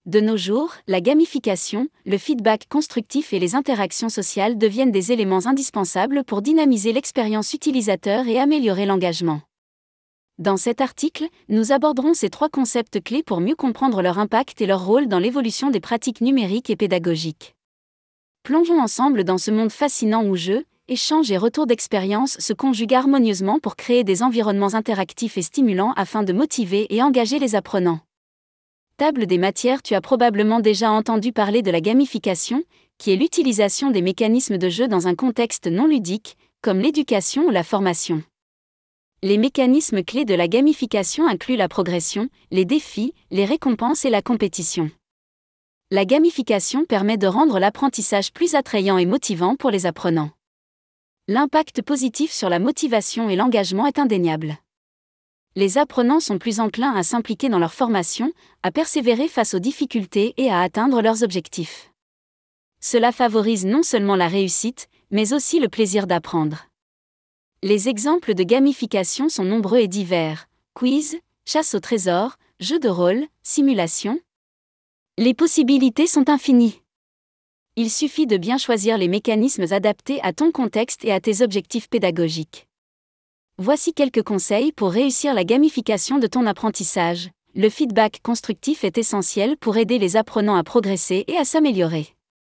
De nos jours, la gamification, le feedback constructif et les interactions sociales deviennent des éléments indispensables pour dynamiser l'expérience utilisateur et améliorer l'engagement. Dans cet article, nous aborderons ces 3 concepts clés pour mieux comprendre leur impact et leur rôle dans l'évolution des pratiques numériques et pédagogiques. Plongeons ensemble dans ce monde fascinant où jeux, échanges et retours d'expérience se conjuguent harmonieusement pour créer des environnements interactifs et stimulants afin de motiver et engager les apprenants. Table des matières. Tu as probablement déjà entendu parler de la gamification, qui est l'utilisation des mécanismes de jeu dans un contexte non ludique, comme l'éducation ou la formation. Les mécanismes clés de la gamification incluent la progression, les défis, les récompenses et la compétition. La gamification permet de rendre l'apprentissage plus attrayant et motivant pour les apprenants. L'impact positif sur la motivation et l'engagement est indéniable. Les apprenants sont plus enclins à s'impliquer dans leur formation, à persévérer face aux difficultés et à atteindre leurs objectifs. Cela favorise non seulement la réussite, mais aussi le plaisir d'apprendre. Les exemples de gamification sont nombreux et divers: quiz, chasse au trésor, jeux de rôle, simulation. Les possibilités sont infinies. Il suffit de bien choisir les mécanismes adaptés à ton contexte et à tes objectifs pédagogiques. Voici quelques conseils pour réussir la gamification de ton apprentissage. Le feedback constructif est essentiel pour aider les apprenants à progresser et à s'améliorer.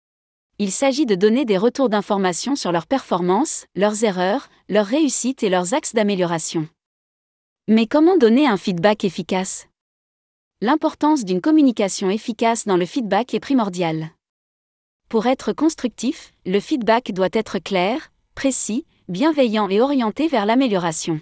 Il s'agit de donner des retours d'informations sur leurs performances, leurs erreurs, leurs réussites et leurs axes d'amélioration. Mais comment donner un feedback efficace ? L'importance d'une communication efficace dans le feedback est primordiale. Pour être constructif, le feedback doit être clair, précis, bienveillant et orienté vers l'amélioration.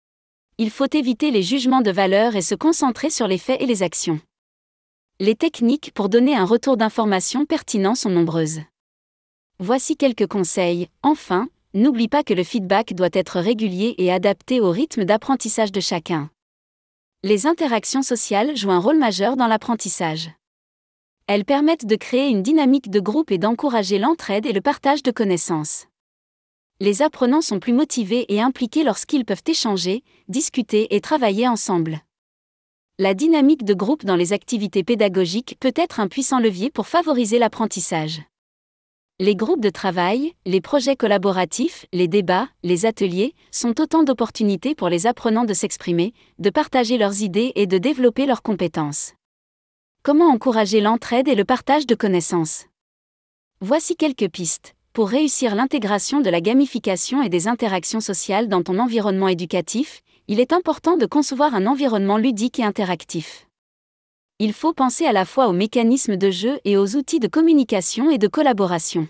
Il faut éviter les jugements de valeur et se concentrer sur les faits et les actions. Les techniques pour donner un retour d'information pertinent sont nombreuses. Voici quelques conseils. Enfin, n'oublie pas que le feedback doit être régulier et adapté au rythme d'apprentissage de chacun. Les interactions sociales jouent un rôle majeur dans l'apprentissage. Elles permettent de créer une dynamique de groupe et d'encourager l'entraide et le partage de connaissances. Les apprenants sont plus motivés et impliqués lorsqu'ils peuvent échanger, discuter et travailler ensemble. La dynamique de groupe dans les activités pédagogiques peut être un puissant levier pour favoriser l'apprentissage. Les groupes de travail, les projets collaboratifs, les débats, les ateliers sont autant d'opportunités pour les apprenants de s'exprimer, de partager leurs idées et de développer leurs compétences. Comment encourager l'entraide et le partage de connaissances ? Voici quelques pistes. Pour réussir l'intégration de la gamification et des interactions sociales dans ton environnement éducatif, il est important de concevoir un environnement ludique et interactif. Il faut penser à la fois aux mécanismes de jeu et aux outils de communication et de collaboration.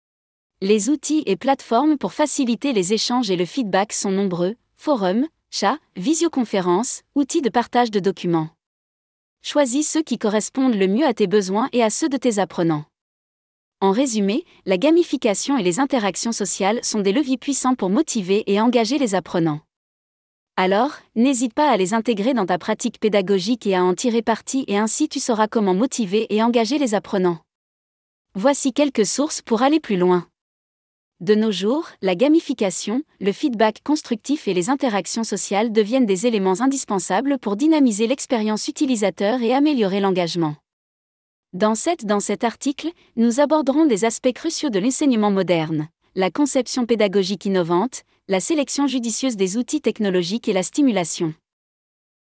Les outils et plateformes pour faciliter les échanges et le feedback sont nombreux: forums, chats, visioconférences, outils de partage de documents. Choisis ceux qui correspondent le mieux à tes besoins et à ceux de tes apprenants. En résumé, la gamification et les interactions sociales sont des leviers puissants pour motiver et engager les apprenants. Alors, n'hésite pas à les intégrer dans ta pratique pédagogique et à en tirer parti, et ainsi tu sauras comment motiver et engager les apprenants. Voici quelques sources pour aller plus loin. De nos jours, la gamification, le feedback constructif et les interactions sociales deviennent des éléments indispensables pour dynamiser l'expérience utilisateur et améliorer l'engagement. Dans cet article, nous aborderons des aspects cruciaux de l'enseignement moderne: la conception pédagogique innovante, la sélection judicieuse des outils technologiques et la stimulation.